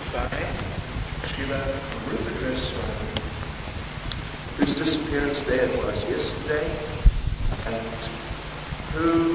by Srila Rupa Goswami, whose disappearance day it was yesterday, and who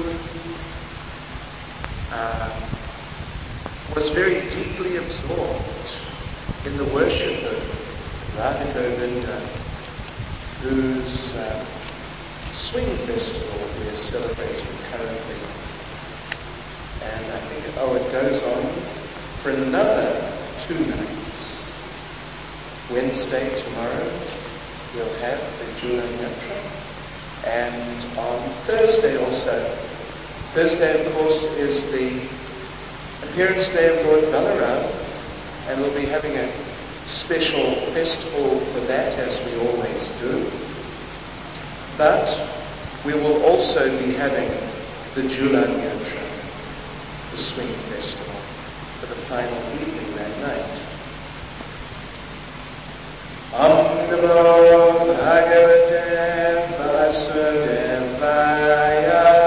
was very deeply absorbed in the worship of Radha Govinda, whose swing festival we are celebrating currently. And I think, it goes on for another 2 nights. Wednesday, tomorrow, we'll have the Julan Yatra. And on Thursday also. Thursday, of course, is the appearance day of Lord Balaram, and we'll be having a special festival for that, as we always do. But we will also be having the Julan Yatra, the swing festival, for the final evening that night. Om Namo Bhagavate Vasudevaya.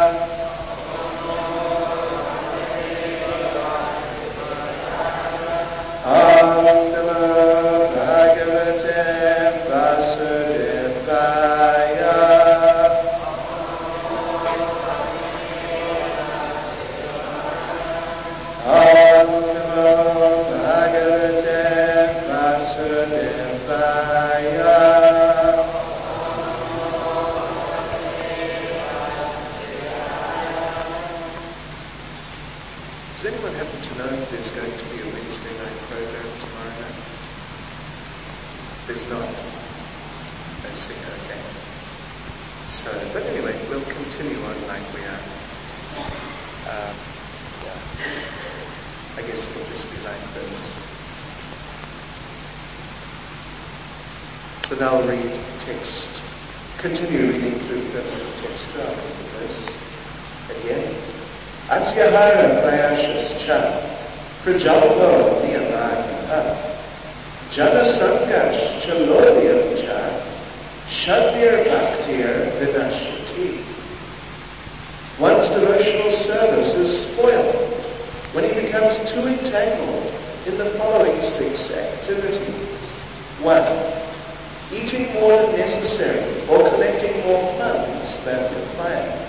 Om Namo Bhagavate Vasudevaya. Does anyone happen to know if there's going to be a Wednesday night program tomorrow night? There's not. I see, okay. So, but anyway, we'll continue on like we are. I guess it'll just be like this. So now I'll read text. Continue reading through the text to our verse again. Atyahara prayashas cha prajalvo niyamagyaha jana sangash cha lodyam cha shadvir bhaktir vinashyati. One's devotional service is spoiled when he becomes too entangled in the following 6 activities. 1. Eating more than necessary or collecting more funds than required.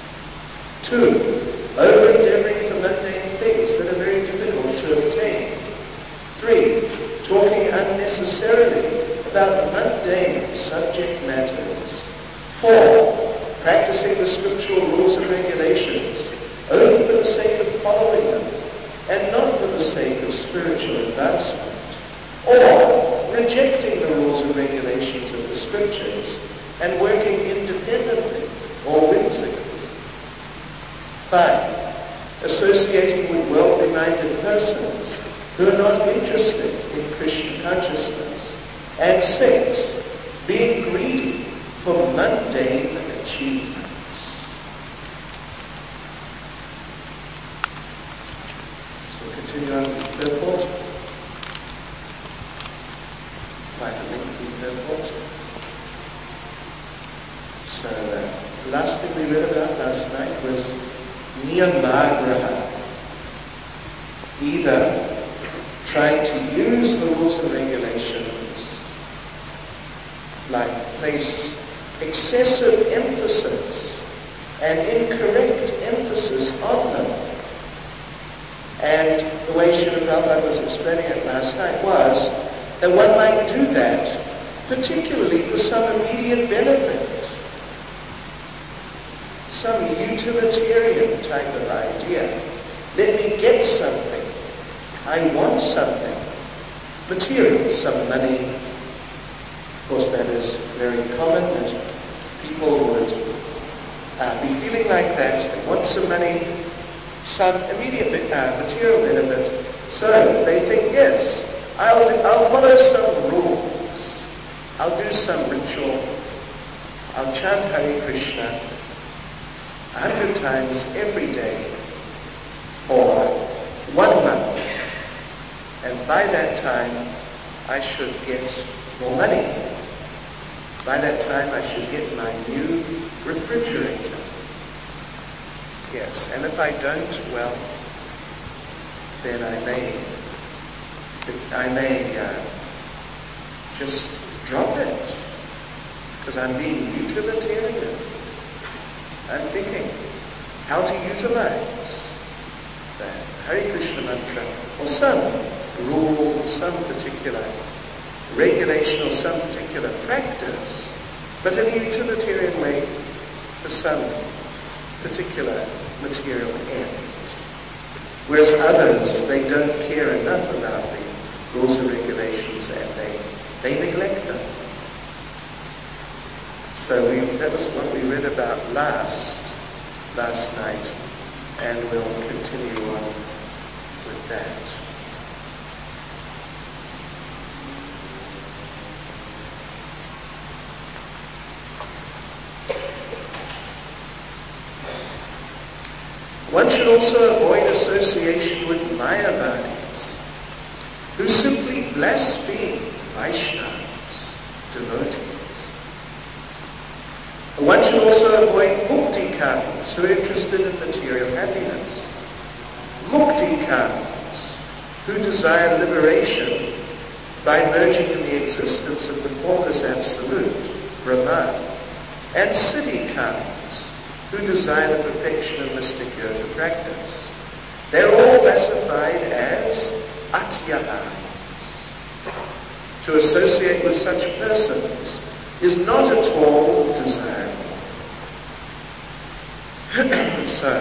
2. Over-endeavoring for mundane things that are very difficult to obtain. 3. Talking unnecessarily about mundane subject matters. 4. Practicing the scriptural rules and regulations only for the sake of following them and not for the sake of spiritual advancement. Or rejecting the rules and regulations of the scriptures and working independently or whimsically. 5. Associating with worldly-minded persons who are not interested in Krishna consciousness. And 6. Being greedy for mundane achievements. So we'll continue on with the purport. Quite a lengthy purport. So the last thing we read about last night was niyamagraha. Either trying to use the rules and regulations, like place excessive emphasis and incorrect emphasis on them. And the way Srila Prabhupada was explaining it last night was that one might do that particularly for some immediate benefit, some utilitarian type of idea. Let me get something. I want something. Material, some money. Of course, that is very common, that people would be feeling like that. They want some money, some immediate material benefit. So they think, yes, I'll follow some rules. I'll do some ritual. I'll chant Hare Krishna 100 times every day for 1 month. And by that time, I should get more money. By that time, I should get my new refrigerator. Yes, and if I don't, well, then I may I may just drop it because I'm being utilitarian. I'm thinking how to utilize the Hare Krishna mantra or some rule, some particular regulation or some particular practice, but in a utilitarian way for some particular material end. Whereas others, they don't care enough about the rules and regulations and they neglect them. So that was what we read about last night, and we'll continue on with that. One should also avoid association with Mayavadis, who simply blaspheme Vaishnavas, devotees. One should also avoid Muktikamis, who are interested in material happiness. Muktikamis, who desire liberation by merging in the existence of the formless absolute, Brahman. And Siddhikamis, who desire the perfection of mystic yoga practice. They're all classified as Atyaharis. To associate with such persons is not at all desirable. So,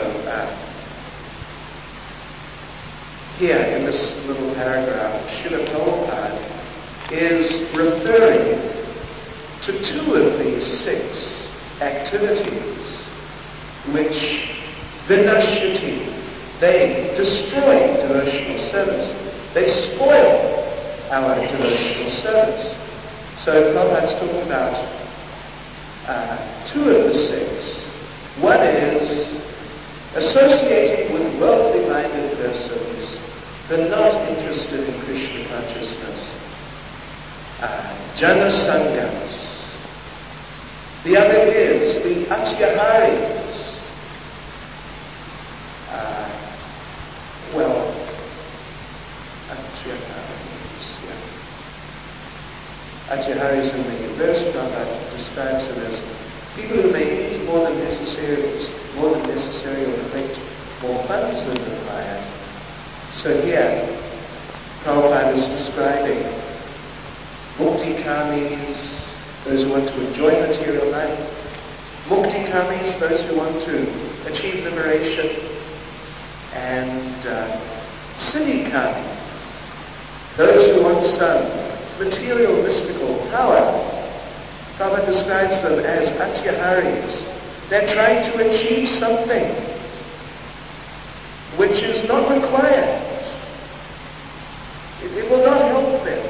here in this little paragraph, Srila Prabhupada is referring to 2 of these 6 activities which vinashyati, they destroy devotional service. They spoil our devotional service. So Prabhupada's talking about 2 of the 6. One is associating with worldly-minded persons who are not interested in Krishna consciousness. Jana Sangas. The other is the Atyaharis. Atyaharis in the verse Prabhupada describes them as people who may eat more than necessary or collect more funds than required. So here, Prabhupada is describing Muktikamis, those who want to enjoy material life. Muktikamis, those who want to achieve liberation. And Siddhikamis, those who want some material mystical power. Prabhupada describes them as Atyaharis. They're trying to achieve something which is not required. It will not help them.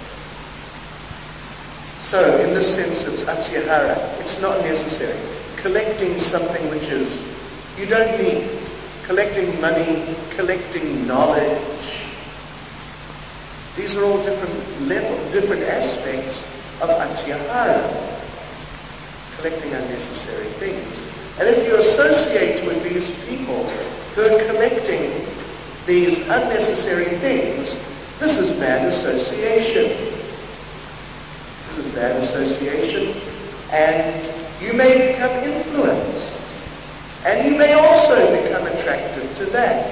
So, in this sense, it's Atyahara. It's not necessary. Collecting something which is you don't need. Collecting money, collecting knowledge. These are all different aspects of Atyahara, collecting unnecessary things. And if you associate with these people who are collecting these unnecessary things, this is bad association. This is bad association, and you may become influenced, and you may also become attracted to that.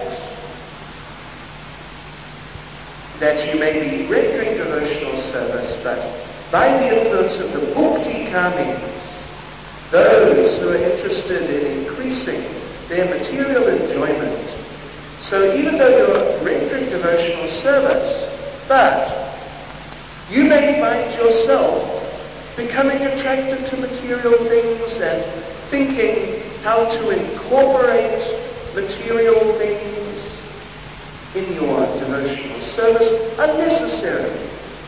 That you may be rendering devotional service, but by the influence of the Muktikamis, those who are interested in increasing their material enjoyment. So even though you're rendering devotional service, but you may find yourself becoming attracted to material things and thinking how to incorporate material things in your devotional service unnecessarily.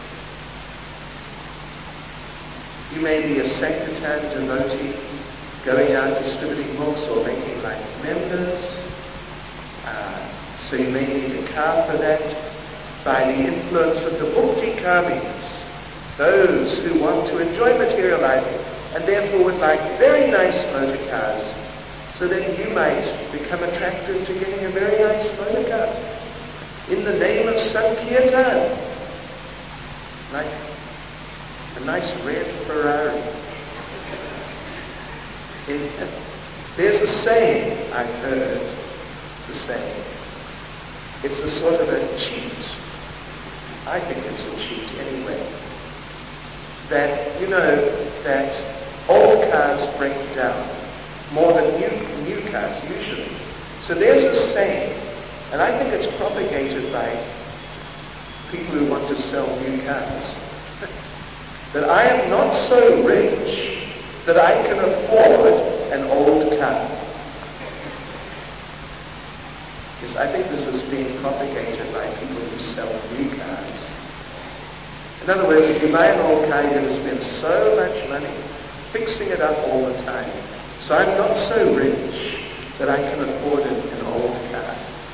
You may be a Sankirtan devotee going out distributing books or making like members. So you may need a car for that. By the influence of the Muktikamis, those who want to enjoy material life and therefore would like very nice motor cars, so that you might become attracted to getting a very nice motor car. In the name of Sankirtan, like a nice red Ferrari. There's a saying I've heard, the saying. It's a sort of a cheat. I think it's a cheat anyway. That, you know, that old cars break down more than new cars usually. So there's a saying, and I think it's propagated by people who want to sell new cars, that I am not so rich that I can afford an old car. Yes, I think this is being propagated by people who sell new cars. In other words, if you buy an old car, you're going to spend so much money fixing it up all the time. So I'm not so rich that I can afford an old car.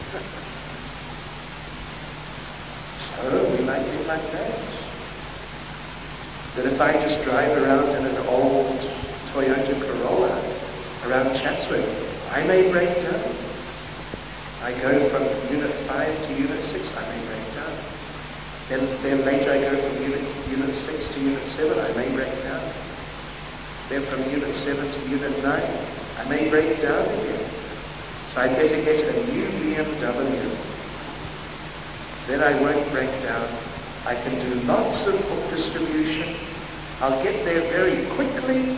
So we might be like that. That if I just drive around in an old Toyota Corolla around Chatsworth, I may break down. I go from Unit 5 to Unit 6, I may break down. Then later I go from Unit 6 to Unit 7, I may break down. Then from Unit 7 to Unit 9, I may break down again. So I better get a new BMW. Then I won't break down. I can do lots of book distribution. I'll get there very quickly.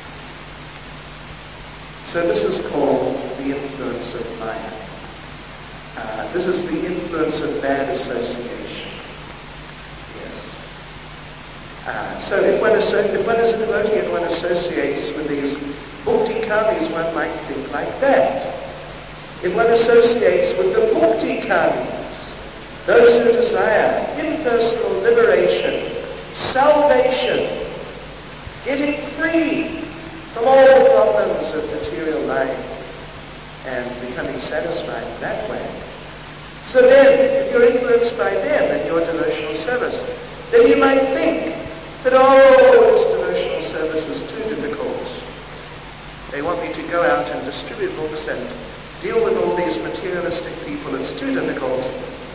So this is called the influence of Maya. This is the influence of bad association. Yes. So if one is a devotee and one associates with these bhakti kamis, one might think like that. If one associates with the bhakti kamis, those who desire impersonal liberation, salvation, getting free from all the problems of material life and becoming satisfied in that way. So then, if you're influenced by them in your devotional service, then you might think that, oh, this devotional service is too difficult. They want me to go out and distribute books and deal with all these materialistic people. It's too difficult.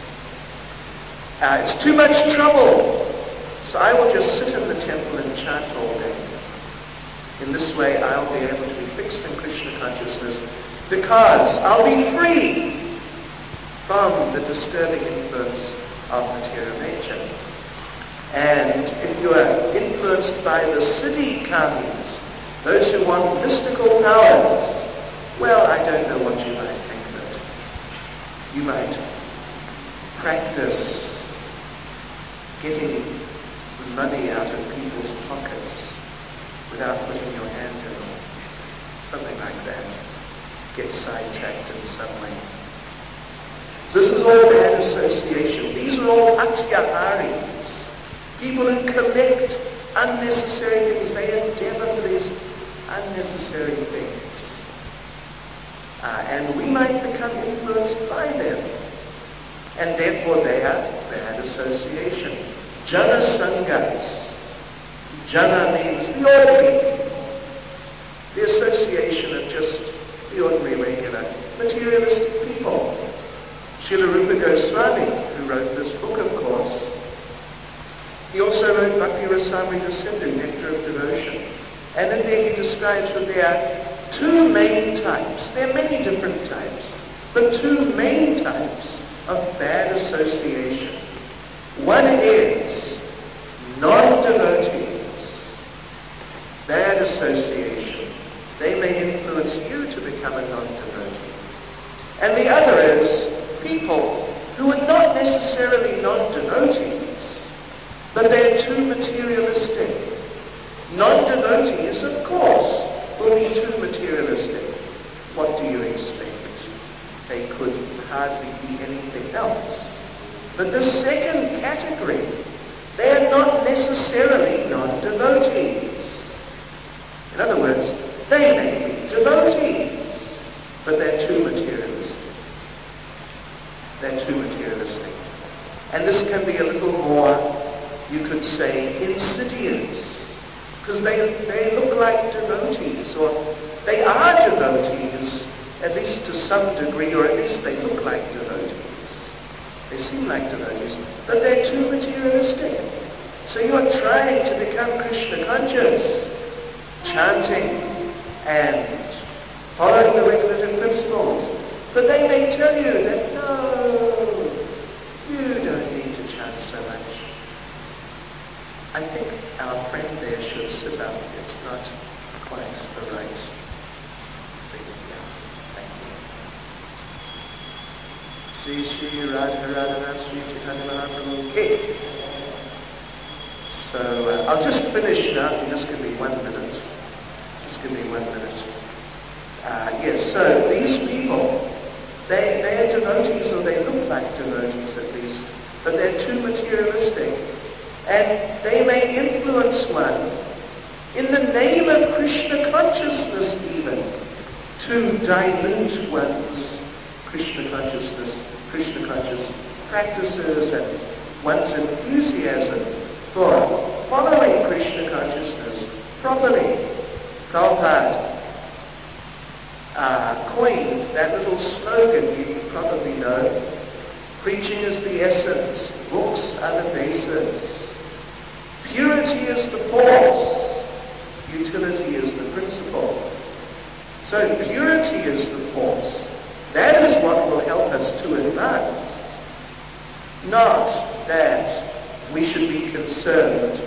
It's too much trouble. So I will just sit in the temple and chant all day. In this way, I'll be able to be fixed in Krishna consciousness because I'll be free from the disturbing influence of material nature. And if you are influenced by the siddhi kamis, those who want mystical powers, well, I don't know what you might think of it. You might practice getting money out of people's pockets without putting your hand in it. Something like that. Get sidetracked in some way. So this is all bad association. These are all atyaharis. People who collect unnecessary things. They endeavor for these unnecessary things. And we might become influenced by them. And therefore they are bad association. Jana sangas. Jana means the ordinary people. The association of just the ordinary, regular, materialistic people. Srila Rupa Goswami, who wrote this book, of course, he also wrote Bhakti Rasamrita Sindhu, Nectar of Devotion. And in there he describes that there are two main types. There are many different types, but two main types of bad association. One is non-devotees, bad association. They may influence you to become a non-devotee. And the other is people who are not necessarily non-devotees, but they're too materialistic. Non-devotees, of course, will be too materialistic. What do you expect? They could hardly be anything else. But the second category, they're not necessarily non-devotees. In other words, they may be devotees, but they're too materialistic. They're too materialistic. And this can be a little more, you could say, insidious. Because they look like devotees, or they are devotees, at least to some degree, or at least they look like devotees. They seem like devotees, but they're too materialistic. So you are trying to become Krishna conscious, chanting and following the regulative principles. But they may tell you that, no, you don't need to chant so much. I think our friend there should sit up. It's not quite the right thing. Yeah, thank you. Sri Sri Radha Radhanath Sri Chaitanya Mahaprabhu Ki. So I'll just finish now. If you just give me 1 minute. Just give me 1 minute. Yes, so these people, they are devotees, or they look like devotees at least, but they're too materialistic. And they may influence one in the name of Krishna consciousness even to dilute one's Krishna conscious practices and one's enthusiasm for following Krishna consciousness properly. Prabhupada coined that little slogan you probably know: preaching is the essence, books are the basis. Purity is the force, utility is the principle. So purity is the force. That is what will help us to advance. Not that we should be concerned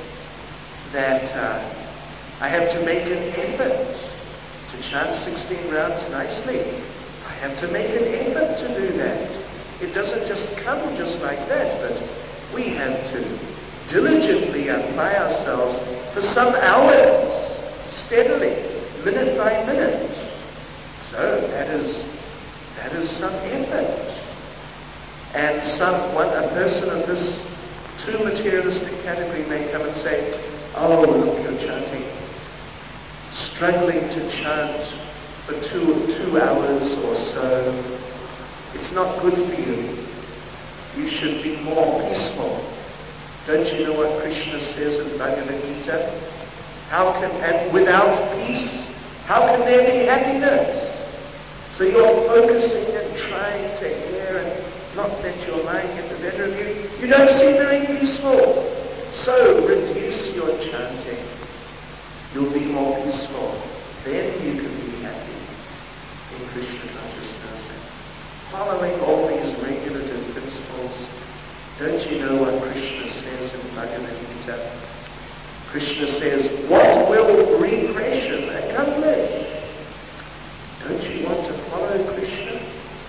that I have to make an effort to chant 16 rounds nicely. I have to make an effort to do that. It doesn't just come just like that, but we have to diligently apply ourselves for some hours, steadily, minute by minute. So that is some effort. And a person of this too materialistic category may come and say, oh, look, you're chanting, struggling to chant for two hours or so. It's not good for you. You should be more peaceful. Don't you know what Krishna says in Bhagavad Gita? And without peace, how can there be happiness? So you're focusing and trying to hear and not let your mind get the better of you. You don't seem very peaceful. So reduce your chanting. You'll be more peaceful. Then you can be happy in Krishna consciousness and following all these regulative principles. Don't you know what Krishna says in Bhagavad Gita? Krishna says, what will repression accomplish? Don't you want to follow Krishna?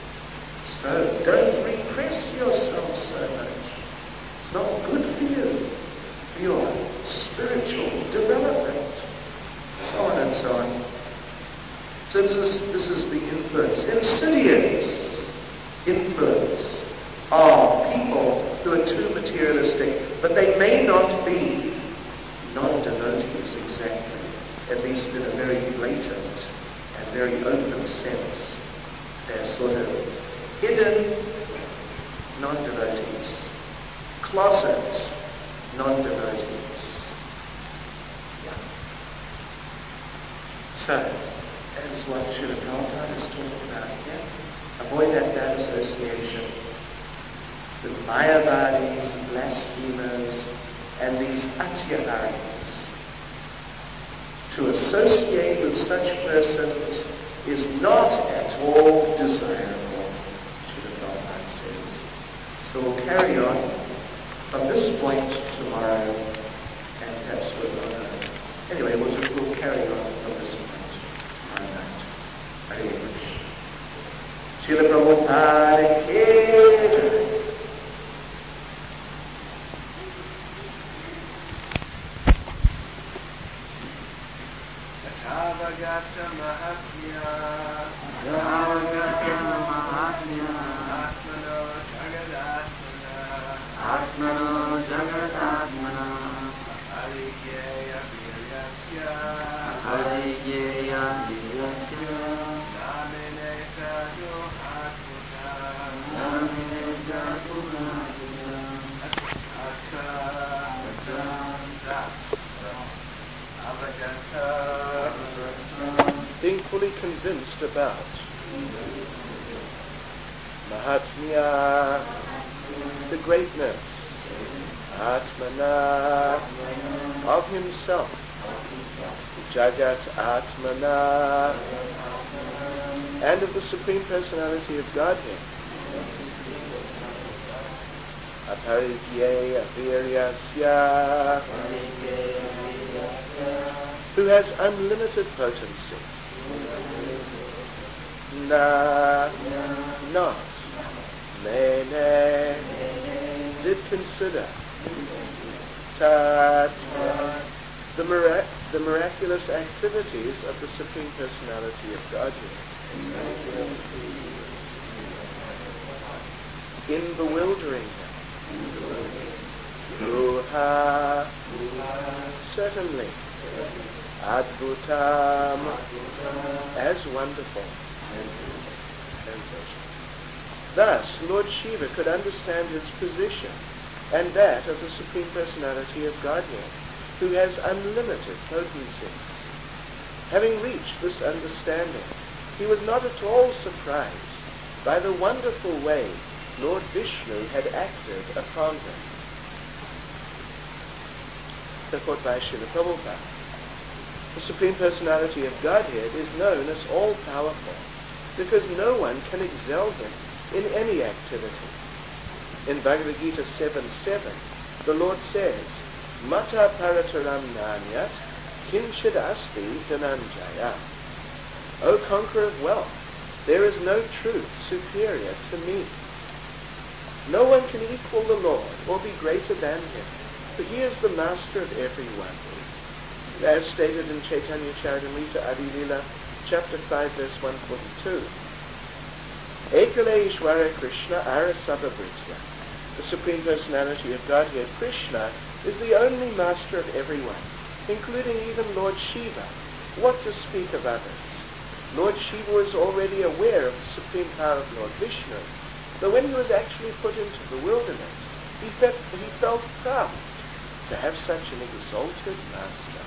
So don't repress yourself so much. It's not good for you, for your spiritual development. So on and so on. So this is the influence, insidious influence of people who are too materialistic, but they may not be non-devotees exactly, at least in a very blatant and very open sense. They're sort of hidden non-devotees, closet non-devotees. Yeah. So, that is what Srila Prabhupada is talking about here. Avoid that bad association with Mayavadis, blasphemers, and these Atyaharis. To associate with such persons is not at all desirable, Srila Prabhupada says. So we'll carry on from this point tomorrow, and perhaps anyway, we'll carry on from this point tomorrow night. Hare Krishna. Srila Prabhupada Ki. Gata Mahatmya Atmano Jagadatmana Ariyeya Virasya Namine Jatu Hatmuta Being fully convinced about Mahatmya, the greatness Atmana, of himself. Jagat Atmana, and of the Supreme Personality of Godhead. Aparidye Aviryasya, who has unlimited potency. Na, not, mene, did consider, tat, the miraculous activities of the Supreme Personality of Godhead. In bewildering him. Ruha, certainly. Adbhutam, as wonderful. Translation. Thus, Lord Shiva could understand his position and that of the Supreme Personality of Godhead, who has unlimited potency. Having reached this understanding, he was not at all surprised by the wonderful way Lord Vishnu had acted upon him. Purport by Srila Prabhupada. The Supreme Personality of Godhead is known as all-powerful because no one can excel him in any activity. In Bhagavad Gita 7:7, the Lord says, Mata parataram nanyat kinchid asti dhananjaya. O conqueror of wealth, there is no truth superior to me. No one can equal the Lord or be greater than him, for he is the master of everyone. As stated in Chaitanya Charitamrita Adi Lila, chapter 5, verse 142. Ekale Ishvara Krishna Arasabhabhritya. The Supreme Personality of Godhead, Krishna, is the only master of everyone, including even Lord Shiva. What to speak of others? Lord Shiva was already aware of the supreme power of Lord Vishnu, but when he was actually put into the wilderness, he felt proud to have such an exalted master.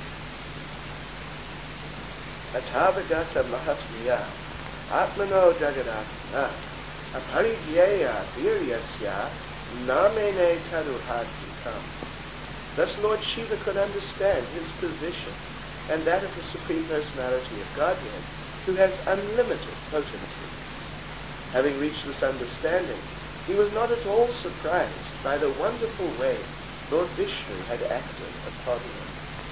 Atavagata mahatmya atmano jagadātmana aparidyeya viryasya namene taruhadhikam. Thus Lord Shiva could understand his position and that of the Supreme Personality of Godhead, who has unlimited potency. Having reached this understanding, he was not at all surprised by the wonderful way Lord Vishnu had acted upon him.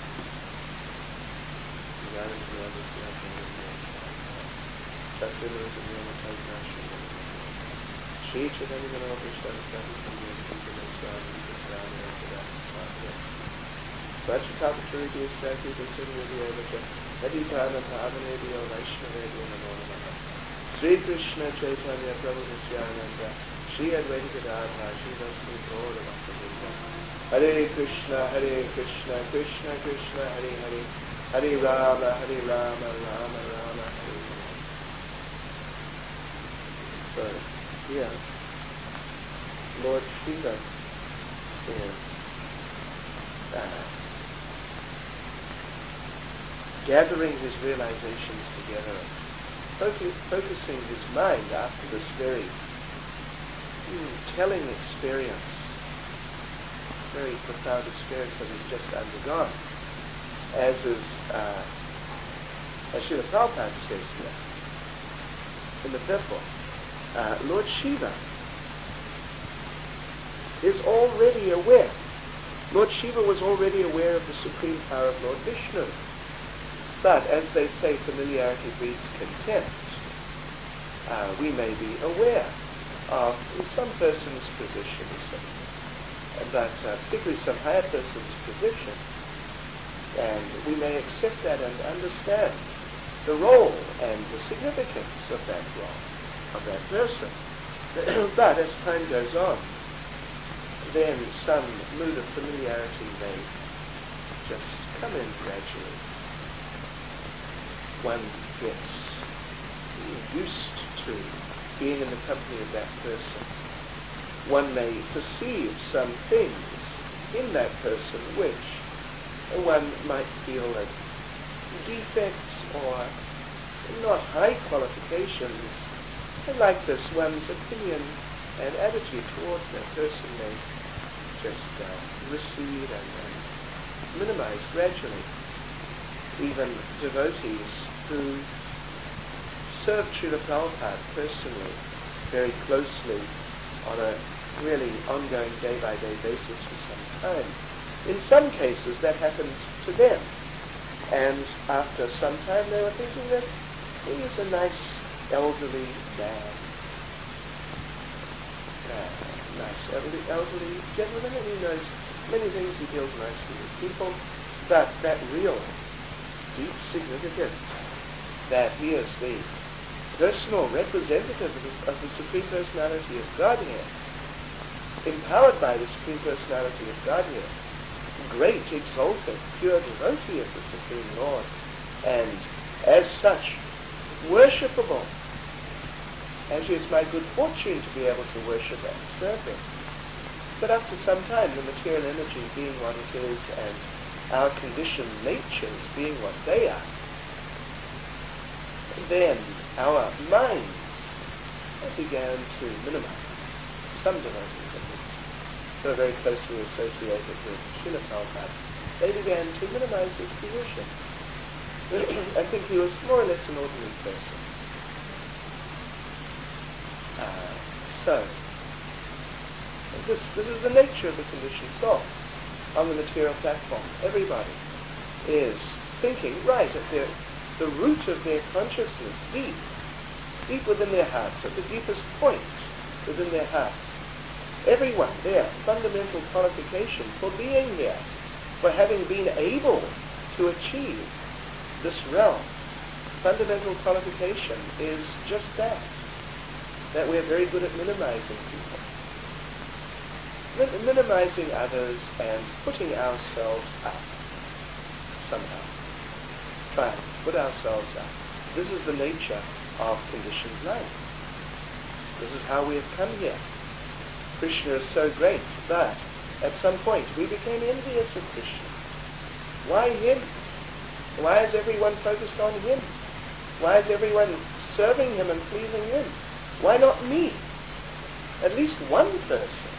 Sri Krishna Chaitanya Prabhu Nityananda, Shri Advaita Gadadhara, Shri Vasudeva Gaura Bhakta. Hare Krishna, Krishna Krishna, Hare Hare, Hare Rama, Rama Rama, Hare Hare. So, here, Lord Shiva is gathering his realizations together, focusing his mind after this very telling experience, very profound experience that he's just undergone, as Srila Prabhupada says here in the purport. Lord Shiva is already aware. Lord Shiva was already aware of the supreme power of Lord Vishnu. But, as they say, familiarity breeds contempt. We may be aware of some person's position, but particularly some higher person's position, and we may accept that and understand the role and the significance of that role, of that person. But as time goes on, then some mood of familiarity may just come in gradually. One gets used to being in the company of that person. One may perceive some things in that person which one might feel are defects or not high qualifications. And like this, one's opinion and attitude towards that person may just recede and minimize gradually. Even devotees who served Srila Prabhupada personally, very closely, on a really ongoing day-by-day basis for some time. In some cases, that happened to them. And after some time, they were thinking that he's a nice elderly man. Nice elderly gentleman, and he knows many things. He deals nicely with people. But that real, deep significance that he is the personal representative of the Supreme Personality of Godhead, empowered by the Supreme Personality of Godhead, great, exalted, pure devotee of the Supreme Lord, and as such, worshipable, as it's my good fortune to be able to worship and serve him. But after some time, the material energy being what it is, and our conditioned natures being what they are, then our minds began to minimize, some devotees at least, who are very closely associated with Srila Prabhupada, they began to minimize his position. I think he was more or less an ordinary person. So, this is the nature of the conditioned soul on the material platform. Everybody is thinking right at the root of their consciousness, deep within their hearts, at the deepest point within their hearts. Everyone, their fundamental qualification for being here, for having been able to achieve this realm, fundamental qualification is just that we're very good at minimizing people. Minimizing others and putting ourselves up somehow. Trying to put ourselves up. This is the nature of conditioned life. This is how we have come here. Krishna is so great, but at some point we became envious of Krishna. Why him? Why is everyone focused on him? Why is everyone serving him and pleasing him? Why not me? At least one person.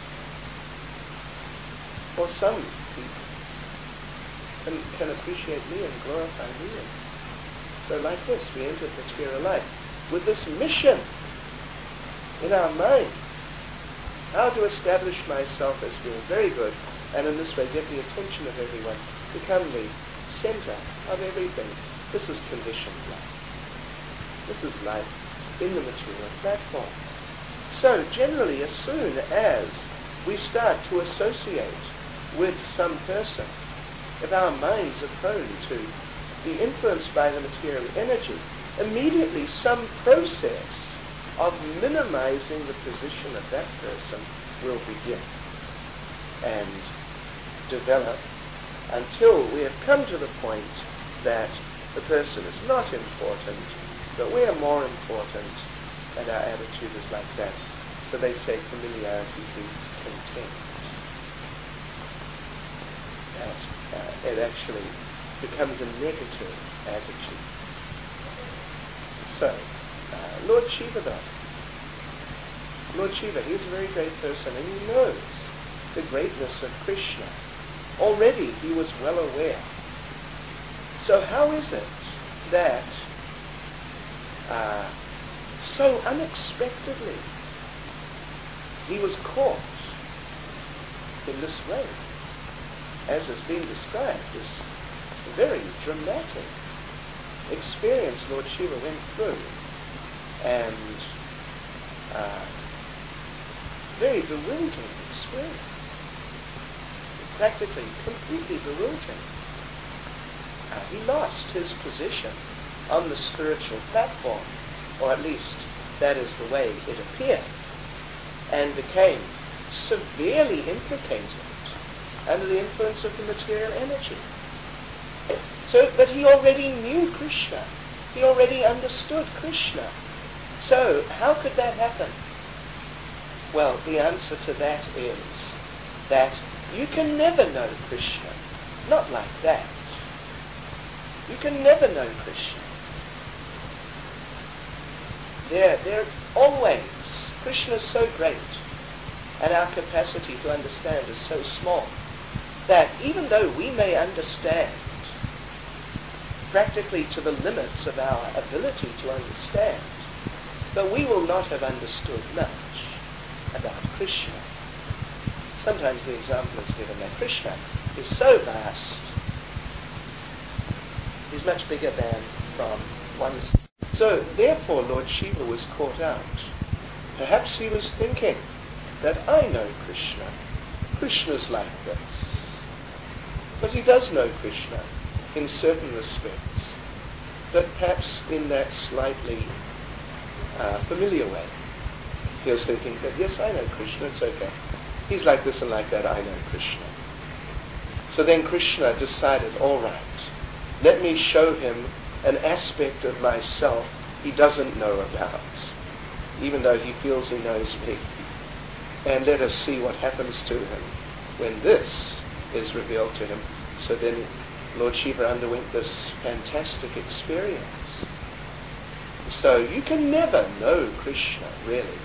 Or some people can appreciate me and glorify me. So like this, we entered material life with this mission in our minds. How to establish myself as being very good, and in this way get the attention of everyone, become the center of everything. This is conditioned life. This is life in the material platform. So generally, as soon as we start to associate with some person, if our minds are prone to be influenced by the material energy, immediately some process of minimizing the position of that person will begin and develop until we have come to the point that the person is not important, but we are more important, and our attitude is like that. So they say familiarity breeds contempt. That it actually becomes a negative attitude. So, Lord Shiva, he's a very great person, and he knows the greatness of Krishna. Already he was well aware. So how is it that so unexpectedly he was caught in this way, as has been described, this very dramatic experience Lord Shiva went through, and very bewildering experience, practically completely bewildering. He lost his position on the spiritual platform, or at least that is the way it appeared, and became severely implicated under the influence of the material energy. So, but he already knew Krishna. He already understood Krishna. So, how could that happen? Well, the answer to that is that you can never know Krishna. Not like that. You can never know Krishna. They're always, Krishna is so great. and our capacity to understand is so small that even though we may understand practically to the limits of our ability to understand, but we will not have understood much about Krishna. Sometimes the example is given that Krishna is so vast, he's much bigger than from one. So therefore Lord Shiva was caught out. Perhaps he was thinking that I know Krishna. Krishna's like this. But he does know Krishna in certain respects, but perhaps in that slightly familiar way. He was thinking that, yes, I know Krishna, it's okay. He's like this and like that, I know Krishna. So then Krishna decided, all right, let me show him an aspect of myself he doesn't know about, even though he feels he knows me. And let us see what happens to him when this is revealed to him. So then Lord Shiva underwent this fantastic experience. So you can never know Krishna, really.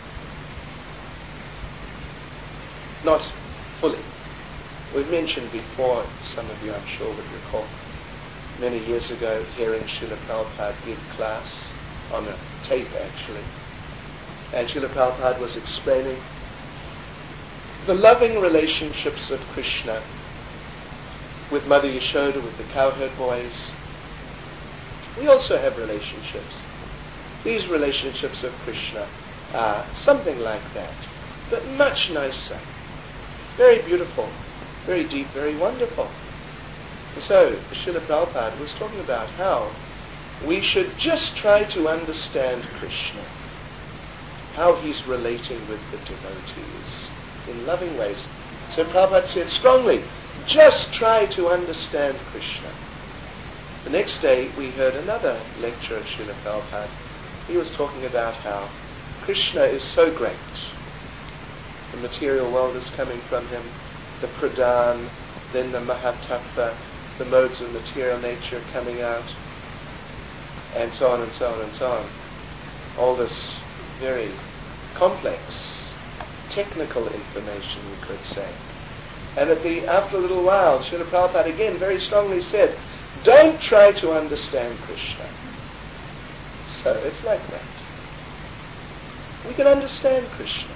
Not fully. We've mentioned before, some of you I'm sure would recall, many years ago hearing Srila Prabhupada give class on a tape actually. And Srila Prabhupada was explaining the loving relationships of Krishna with Mother Yashoda, with the cowherd boys. We also have relationships. These relationships of Krishna are something like that, but much nicer, very beautiful, very deep, very wonderful. And so Srila Prabhupada was talking about how we should just try to understand Krishna, how he's relating with the devotees in loving ways. So Prabhupada said strongly, just try to understand Krishna. The next day we heard another lecture of Srila Prabhupada. He was talking about how Krishna is so great. The material world is coming from him, the pradhan, then the mahatattva, the modes of material nature coming out, and so on and so on and so on. All this very complex, technical information, we could say. And after a little while, Srila Prabhupada again very strongly said, don't try to understand Krishna. So it's like that. We can understand Krishna,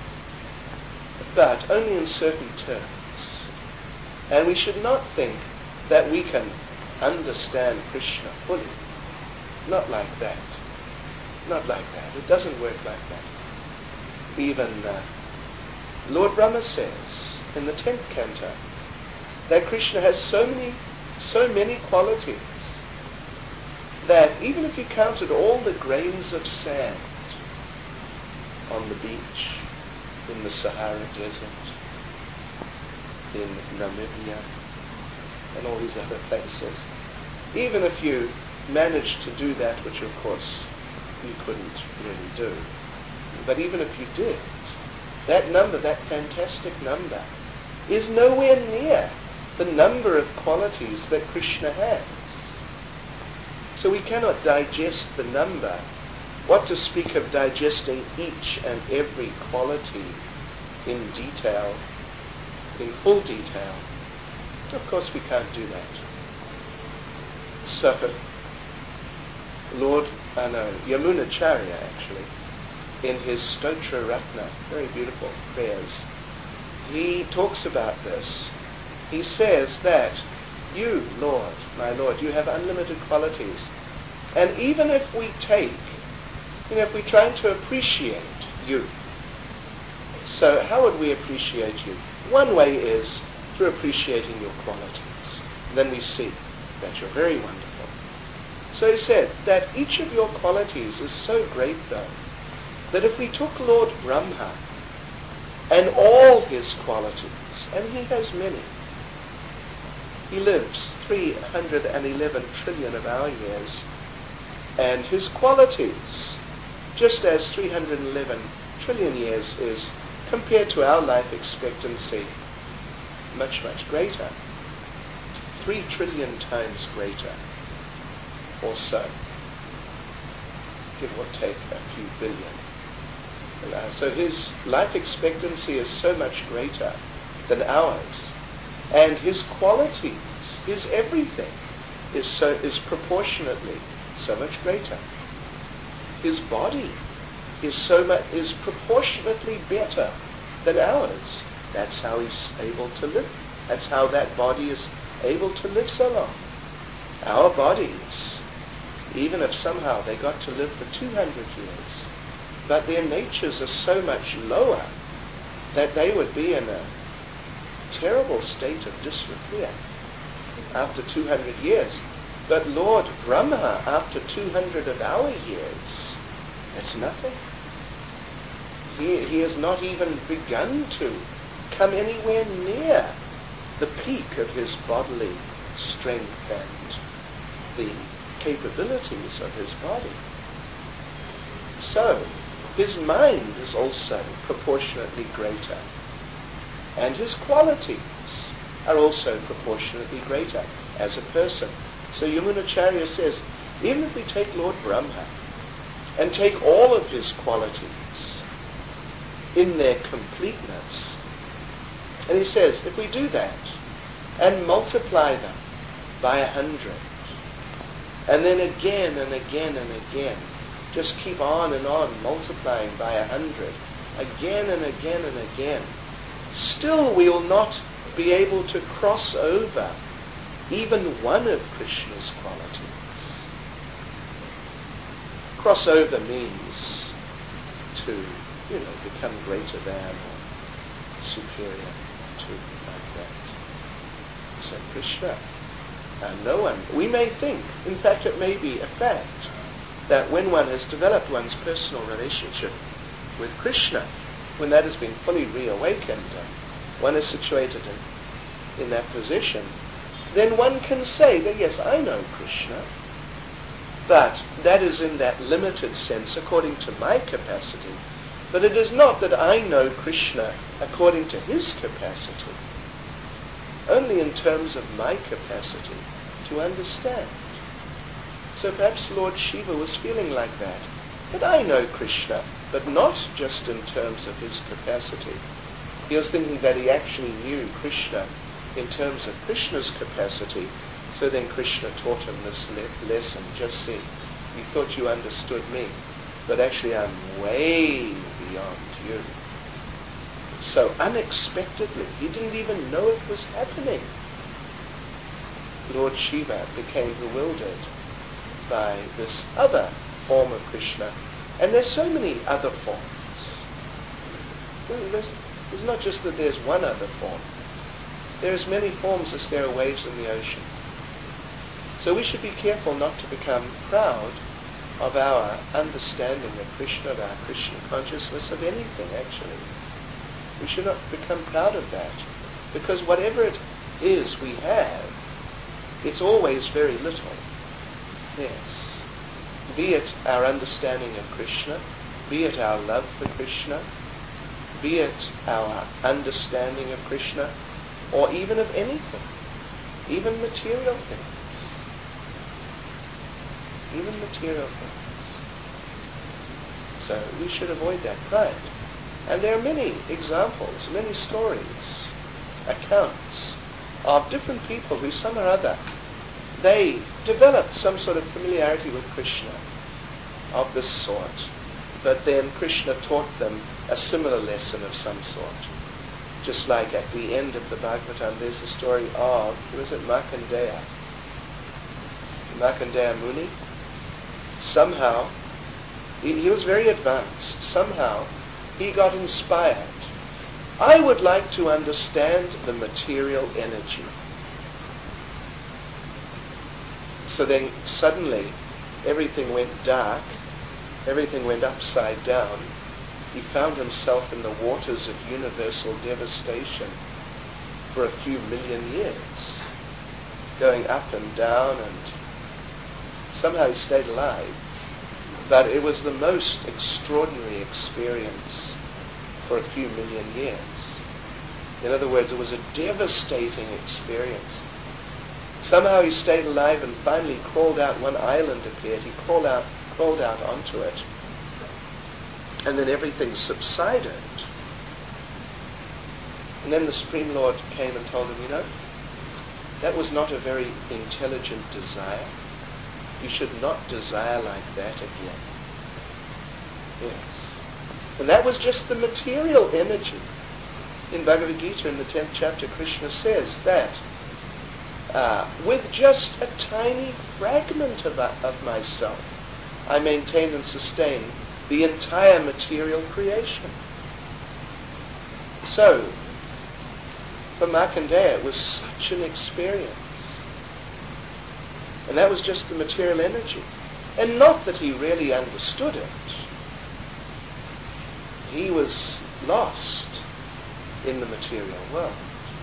but only in certain terms. And we should not think that we can understand Krishna fully. Not like that. Not like that. It doesn't work like that. Even Lord Brahma says in the 10th canto that Krishna has so many qualities that even if you counted all the grains of sand on the beach, in the Sahara Desert, in Namibia, and all these other places, even if you managed to do that, which of course you couldn't really do, but even if you did, that number, that fantastic number, is nowhere near the number of qualities that Krishna has. So we cannot digest the number. What to speak of digesting each and every quality in detail, in full detail? Of course we can't do that. So, Yamunacharya actually, in his Stotra Ratna, very beautiful prayers, he talks about this. He says that you, Lord, my Lord, you have unlimited qualities. And even if we if we're trying to appreciate you, so how would we appreciate you? One way is through appreciating your qualities. Then we see that you're very wonderful. So he said that each of your qualities is so great, though, that if we took Lord Brahma and all his qualities, and he has many, he lives 311 trillion of our years, and his qualities, just as 311 trillion years is compared to our life expectancy, much, much greater. 3 trillion times greater, or so. Give or take a few billion. So his life expectancy is so much greater than ours. And his qualities, his everything, is proportionately so much greater. His body is proportionately better than ours. That's how he's able to live. That's how that body is able to live so long. Our bodies, even if somehow they got to live for 200 years, but their natures are so much lower that they would be in a terrible state of disrepair after 200 years. But Lord Brahma, after 200 of our years, that's nothing. He has not even begun to come anywhere near the peak of his bodily strength and the capabilities of his body. So, his mind is also proportionately greater, and his qualities are also proportionately greater as a person. So Yamunacharya says, even if we take Lord Brahma and take all of his qualities in their completeness, and he says, if we do that and multiply them by 100, and then again and again and again, just keep on and on multiplying by 100, again and again and again, still we will not be able to cross over even one of Krishna's qualities. Cross over means to, become greater than or superior to, like that. So Krishna, no one, we may think, in fact it may be a fact, that when one has developed one's personal relationship with Krishna, when that has been fully reawakened and one is situated in that position, then one can say that, yes, I know Krishna, but that is in that limited sense according to my capacity. But it is not that I know Krishna according to his capacity, only in terms of my capacity to understand. So perhaps Lord Shiva was feeling like that. But I know Krishna, but not just in terms of his capacity. He was thinking that he actually knew Krishna in terms of Krishna's capacity. So then Krishna taught him this lesson. Just see, you thought you understood me, but actually I'm way beyond you. So unexpectedly, he didn't even know it was happening. Lord Shiva became bewildered by this other form of Krishna. And there's so many other forms. It's not just that there's one other form. There's many forms as there are waves in the ocean. So we should be careful not to become proud of our understanding of Krishna, of our Krishna consciousness, of anything actually. We should not become proud of that. Because whatever it is we have, it's always very little. Yes. Be it our understanding of Krishna, be it our love for Krishna, be it our understanding of Krishna, or even of anything, even material things. Even material things. So we should avoid that pride. And there are many examples, many stories, accounts of different people who some or other, they developed some sort of familiarity with Krishna of this sort, but then Krishna taught them a similar lesson of some sort. Just like at the end of the Bhagavatam, there's the story of, Markandeya? Markandeya Muni. Somehow, he was very advanced. Somehow, he got inspired. I would like to understand the material energy. So then suddenly everything went dark, everything went upside down. He found himself in the waters of universal devastation for a few million years, going up and down, and somehow he stayed alive. But it was the most extraordinary experience for a few million years. In other words, it was a devastating experience. Somehow he stayed alive and finally crawled out. One island appeared. He crawled out onto it. And then everything subsided. And then the Supreme Lord came and told him, that was not a very intelligent desire. You should not desire like that again. Yes. And that was just the material energy. In Bhagavad Gita, in the 10th chapter, Krishna says that with just a tiny fragment of myself, I maintain and sustain the entire material creation. So, for Markandeya, it was such an experience. And that was just the material energy. And not that he really understood it. He was lost in the material world.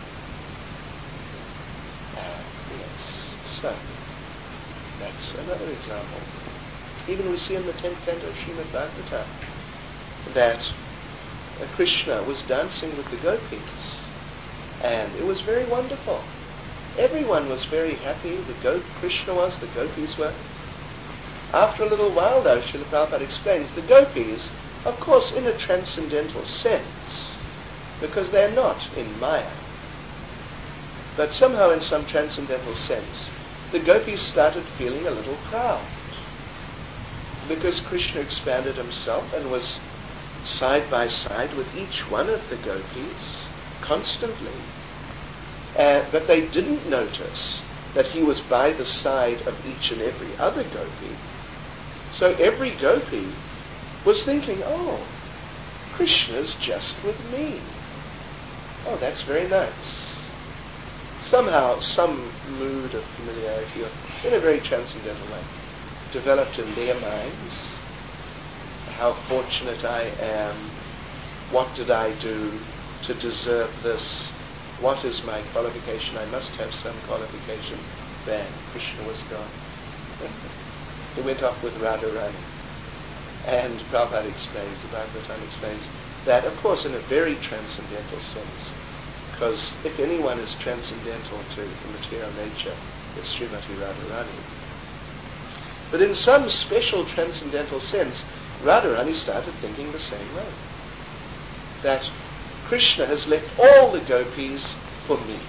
Yes, so that's another example. Even we see in the 10th canto of Srimad Bhagavatam that Krishna was dancing with the gopis. And it was very wonderful. Everyone was very happy. Krishna was, the gopis were. After a little while, though, Srila Prabhupada explains, the gopis, of course, in a transcendental sense, because they're not in Maya, but somehow in some transcendental sense, the gopis started feeling a little proud, because Krishna expanded himself and was side by side with each one of the gopis, constantly, but they didn't notice that he was by the side of each and every other gopi. So every gopi was thinking, oh, Krishna's just with me. Oh, that's very nice. Somehow, some mood of familiarity, in a very transcendental way, developed in their minds. How fortunate I am. What did I do to deserve this? What is my qualification? I must have some qualification. Bang, Krishna was gone. He went off with Radharani. And Prabhupada explains, the Bhagavatam explains, that of course in a very transcendental sense, because if anyone is transcendental to the material nature, it's Srimati Radharani. But in some special transcendental sense, Radharani started thinking the same way. That Krishna has left all the gopis for me.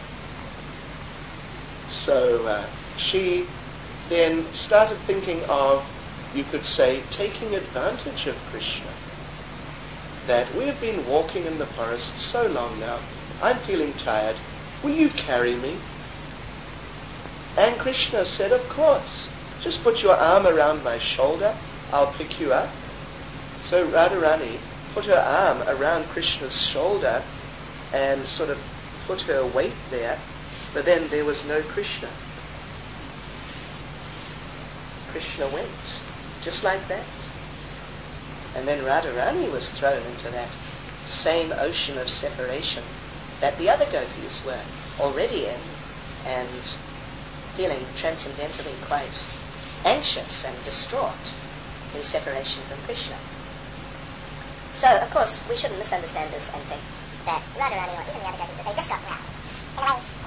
So she then started thinking of, you could say, taking advantage of Krishna. That we have been walking in the forest so long now, I'm feeling tired, will you carry me? And Krishna said, of course, just put your arm around my shoulder, I'll pick you up. So Radharani put her arm around Krishna's shoulder and sort of put her weight there, but then there was no Krishna. Krishna went, just like that. And then Radharani was thrown into that same ocean of separation that the other gopis were already in, and feeling transcendentally quite anxious and distraught in separation from Krishna. So, of course, we shouldn't misunderstand this and think that Radharani or even the other gopis, that they just got round. In a way,